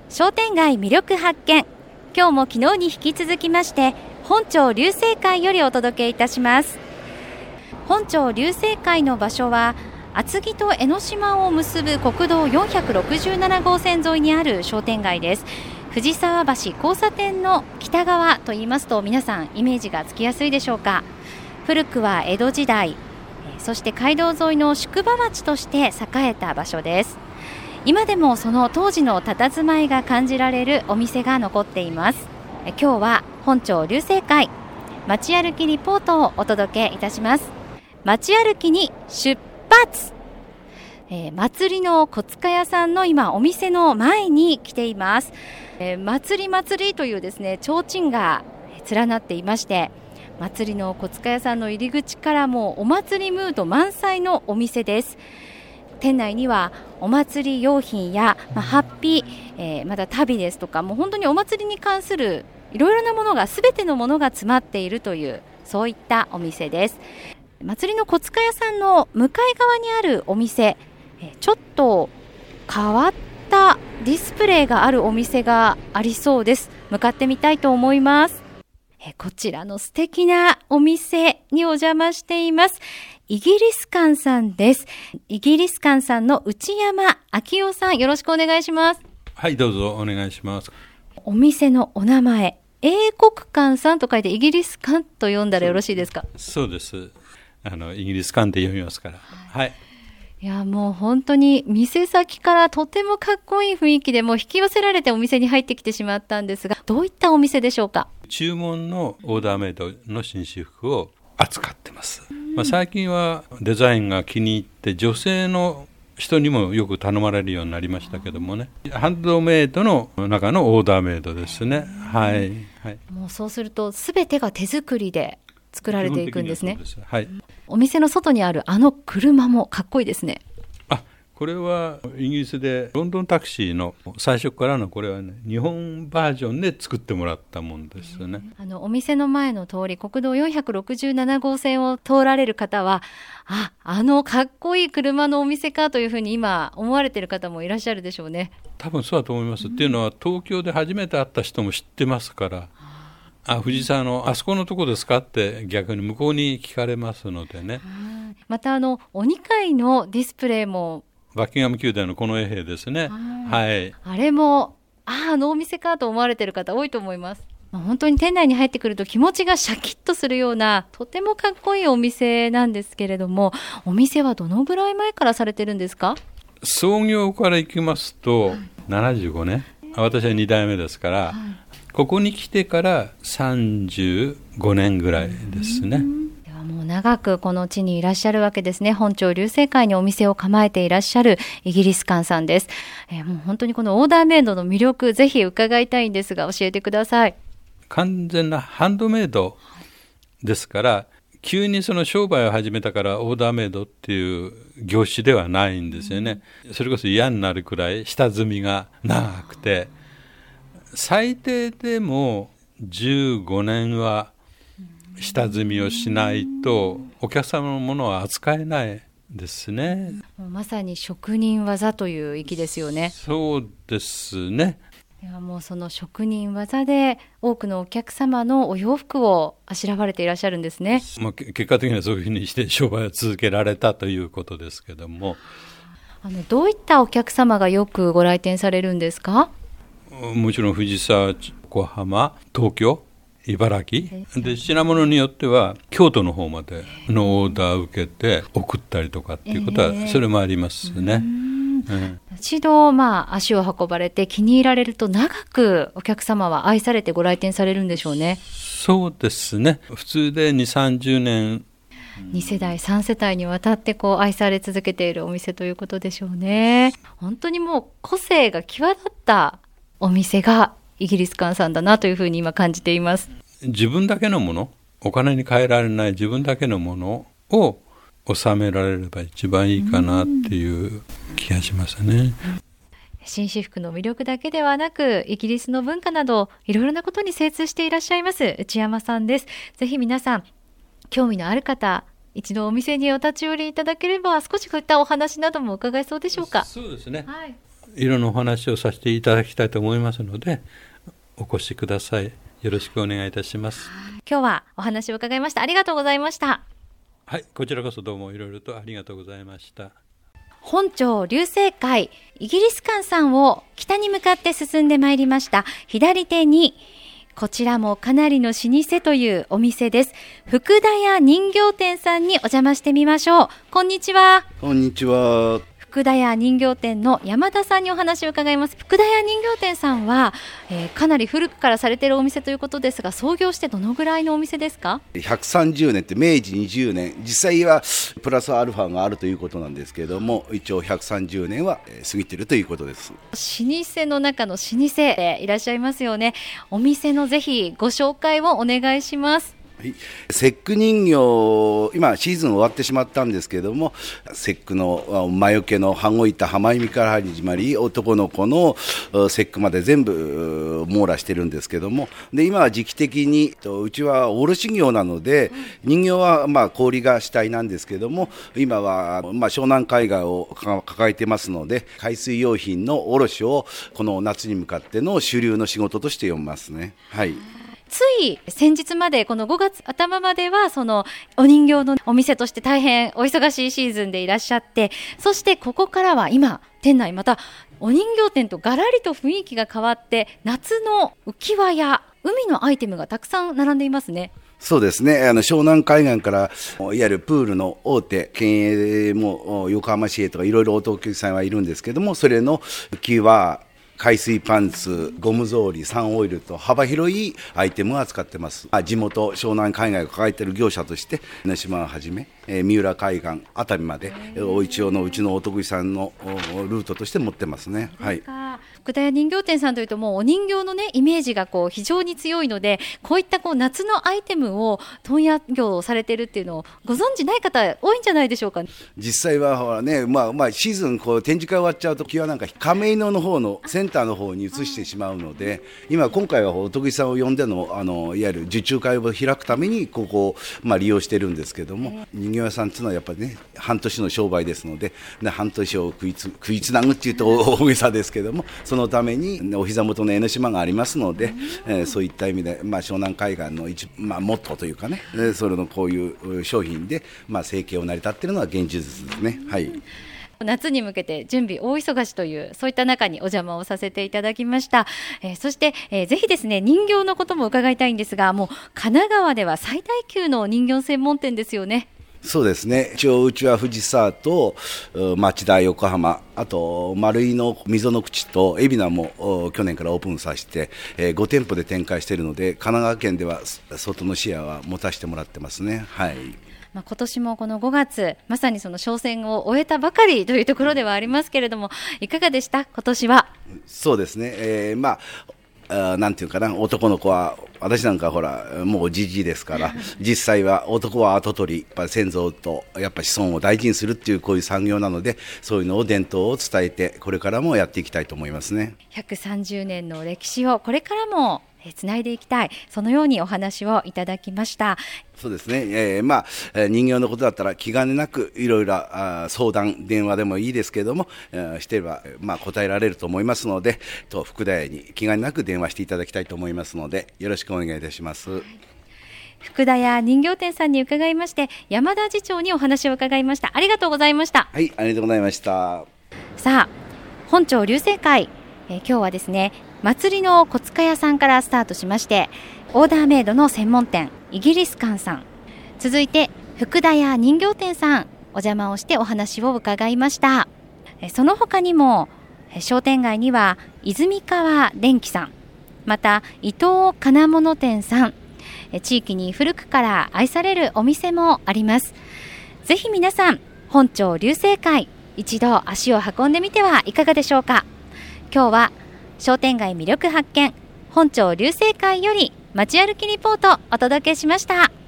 商店街魅力発見。今日も昨日に引き続きまして本町龍星会よりお届けいたします。本町龍星会の場所は厚木と江ノ島を結ぶ国道467号線沿いにある商店街です。藤沢橋交差点の北側といいますと皆さんイメージがつきやすいでしょうか。古くは江戸時代、そして街道沿いの宿場町として栄えた場所です。今でもその当時の佇まいが感じられるお店が残っています。今日は本町龍星会街歩きリポートをお届けいたします。街歩きに出発。祭りの小塚屋さんの今お店の前に来ています。祭りというですね提灯が連なっていまして、祭りの小塚屋さんの入り口からもお祭りムード満載のお店です。店内にはお祭り用品や、ハッピー、また旅ですとか、もう本当にお祭りに関するいろいろなものが、すべてのものが詰まっているというそういったお店です。祭りの小塚屋さんの向かい側にあるお店、ちょっと変わったディスプレイがあるお店がありそうです。向かってみたいと思います。こちらの素敵なお店にお邪魔しています。イギリス館さんです。イギリス館さんの内山昭夫さん、よろしくお願いします。 はい、どうぞお願いします。 お店のお名前、英国館さんと書いてイギリス館と読んだらよろしいですか？ そうです。イギリス館って読みますから。はい。 いや、もう本当に店先からとてもかっこいい雰囲気でもう引き寄せられてお店に入ってきてしまったんですが、どういったお店でしょうか？ 注文のオーダーメイドの紳士服を扱ってます。最近はデザインが気に入って女性の人にもよく頼まれるようになりましたけどもね、ハンドメイドの中のオーダーメイドですね。はい、はい。 もうそうすると全てが手作りで作られていくんですね。 そうです。はい。 お店の外にあるあの車もかっこいいですね。 これはイギリスでロンドンタクシーの最初からのこれはね、日本バージョンで作ってもらったものですね。 お店の前の通り、国道467号線を通られる方は、あのかっこいい車のお店かというふうに今思われている方もいらっしゃるでしょうね。 多分そうだと思います。っていうのは東京で初めて会った人も知ってますから、藤沢のあそこのとこですかって逆に向こうに聞かれますのでね。 またお2階のディスプレイもバッキンガム宮殿の近衛兵ですね。はい。 あれもあのお店かと思われている方多いと思います。本当に店内に入ってくると気持ちがシャキッとするようなとてもかっこいいお店なんですけれども、お店はどのぐらい前からされてるんですか？ 創業からいきますと75年、私は2代目ですから、ここに来てから35年ぐらいですね。 もう長くこの地にいらっしゃるわけですね。本町龍星会にお店を構えていらっしゃるイギリス館さんです。もう本当にこのオーダーメイドの魅力、ぜひ伺いたいんですが教えてください。 完全なハンドメイドですから、急にその商売を始めたからオーダーメイドっていう業種ではないんですよね。それこそ嫌になるくらい下積みが長くて、最低でも15年は下積みをしないとお客様のものは扱えないですね。 もうまさに職人技という域ですよね。 そうですね。 ではもうその職人技で多くのお客様のお洋服をあしらわれていらっしゃるんですね。 結果的にはそういうふうにして商売を続けられたということですけども、 どういったお客様がよくご来店されるんですか？ もちろん藤沢、横浜、東京、茨城で、品物によっては京都の方までのオーダーを受けて送ったりとかっていうことはそれもありますね。 一度足を運ばれて気に入られると長くお客様は愛されてご来店されるんでしょうね。 そうですね。普通で2、30年 2世代3世帯にわたって愛され続けているお店ということでしょうね。本当にもう個性が際立ったお店がイギリス館さんだなというふうに今感じています。 自分だけのもの、お金に換えられない自分だけのものを収められれば一番いいかなっていう気がしますね。 紳士服の魅力だけではなく、イギリスの文化などいろいろなことに精通していらっしゃいます内山さんです。ぜひ皆さん興味のある方、一度お店にお立ち寄りいただければ少しこういったお話なども伺えそうでしょうか？ そうですね。 いろんなお話をさせていただきたいと思いますので、お越しください。よろしくお願いいたします。 今日はお話を伺いました。ありがとうございました。 はい、こちらこそどうもいろいろとありがとうございました。 本町龍星会イギリス館さんを北に向かって進んでまいりました。左手にこちらもかなりの老舗というお店です。福田屋人形店さんにお邪魔してみましょう。こんにちは。 こんにちは。 福田屋人形店の山田さんにお話を伺います。福田屋人形店さんは、かなり古くからされているお店ということですが、創業してどのぐらいのお店ですか ？130年って明治20年、実際はプラスアルファがあるということなんですけれども、一応130年は過ぎているということです。 老舗の中の老舗でいらっしゃいますよね。お店のぜひご紹介をお願いします。 節句人形、今シーズン終わってしまったんですけれども、節句の魔除けの羽子板浜弓から始まり、男の子の節句まで全部網羅してるんですけども、で今は時期的にうちは卸業なので、人形は氷が主体なんですけども、今は湘南海岸を抱えてますので、海水用品の卸をこの夏に向かっての主流の仕事として読みますね。はい。 つい先日までこの5月頭まではそのお人形のお店として大変お忙しいシーズンでいらっしゃって、そしてここからは今店内またお人形店とガラリと雰囲気が変わって、夏の浮き輪や海のアイテムがたくさん並んでいますね。 そうですね。湘南海岸からいわゆるプールの大手県営も横浜市営とかいろいろお得意さんはいるんですけども、それの浮き輪、海水パンツ、ゴム草履、サンオイルと幅広いアイテムを扱ってます。地元湘南海岸を抱えている業者として江ノ島をはじめ三浦海岸、熱海まで一応のうちのお得意さんのルートとして持ってますね。はい。 福田屋人形店さんというともうお人形のねイメージが非常に強いので、こういった夏のアイテムを問屋業をされているっていうのをご存知ない方多いんじゃないでしょうか。 実際はほらね、シーズン展示会終わっちゃうときはなんか亀戸の方のセンターの方に移してしまうので、今回はお得意さんを呼んでのいわゆる受注会を開くためにここを利用してるんですけども、人形屋さんっていうのはやっぱりね半年の商売ですので、半年を食いつなぐっていうと大げさですけども、そのためにお膝元の江ノ島がありますので、そういった意味で、湘南海岸のモットーというかね、それのこういう商品で、生計を成り立っているのは現実ですね。はい。 夏に向けて準備大忙しというそういった中にお邪魔をさせていただきました。そして、ぜひですね人形のことも伺いたいんですが、もう神奈川では最大級の人形専門店ですよね。 そうですね。一応うちは藤沢と町田、横浜、あと丸井の溝の口と海老名も去年からオープンさせて、5店舗で展開しているので、神奈川県では外のシェアは持たせてもらってますね。はい。 今年もこの5月まさにその商戦を終えたばかりというところではありますけれども、いかがでした今年は。 そうですね、なんていうかな、男の子は私なんかほらもうじじいですから実際は男は跡取り、やっぱり先祖とやっぱ子孫を大事にするっていうこういう産業なので、そういうのを伝統を伝えてこれからもやっていきたいと思いますね。 130年の歴史をこれからもつないでいきたい、そのようにお話をいただきました。 そうですね、人形のことだったら気兼ねなくいろいろ相談電話でもいいですけれども、してれば答えられると思いますので、福田屋に気兼ねなく電話していただきたいと思いますので、よろしくお願いいたします。 福田屋人形店さんに伺いまして、山田次長にお話を伺いました。ありがとうございました。 はい、ありがとうございました。 さあ、本町龍星会、今日はですね祭りの小塚屋さんからスタートしまして、オーダーメイドの専門店イギリス館さん、続いて福田屋人形店さんお邪魔をしてお話を伺いました。その他にも商店街には泉川電機さん、また伊藤金物店さん、地域に古くから愛されるお店もあります。ぜひ皆さん本町龍星会一度足を運んでみてはいかがでしょうか。今日は商店街魅力発見本町龍星会より街歩きリポートお届けしました。